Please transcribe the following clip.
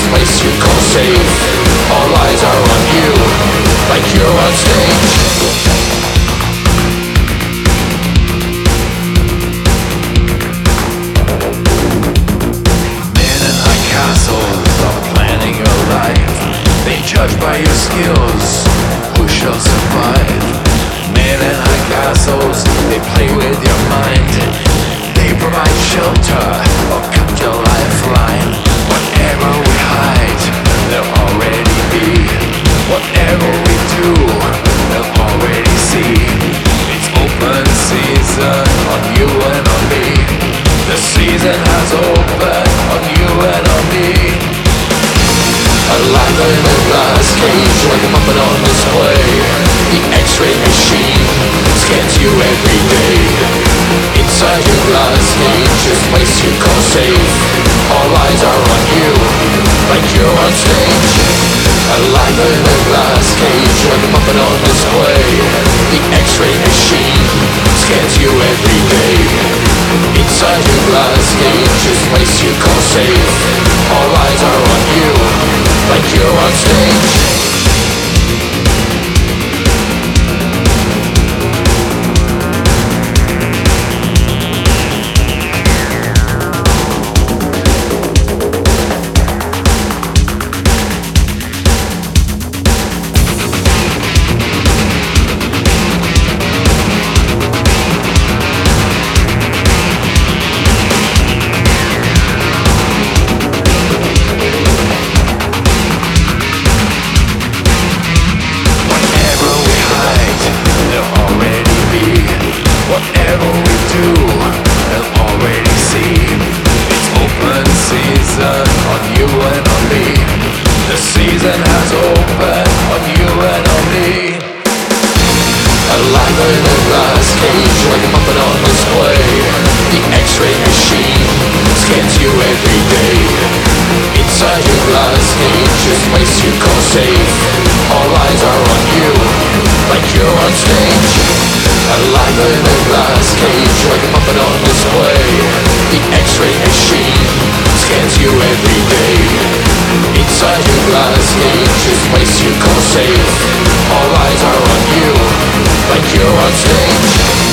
place you call safe. All eyes are on you, like you're on stage. Men in high castles are planning your life. They judge by your skills, who shall survive. Men in high castles, they play with your mind. They provide shelter or cut your lifeline. Whatever we hide, they'll already be. Whatever we do, they'll already see. It's open season on you and on me. The season has opened on you and on me. Alive in a glass cage, like a puppet on display. The X-ray machine scans you every day. Inside your glass cage, this place you call safe. All eyes are on you, like you're on stage. Alive in a glass cage, like a puppet on display. The X-ray machine scans you every day. Inside your glass cage, this place you call safe. All eyes are on you, like you're on stage. Season has opened on you and on me. Alive in a glass cage, like a puppet on display. The X-ray machine scans you every day. Inside your glass cage, this place you call safe. All eyes are on you, like you're on stage. Alive in a glass cage, like a puppet on display. The X-ray machine scans you every day. Inside your glass cage, this place you call safe. All eyes are on you, like you're on stage.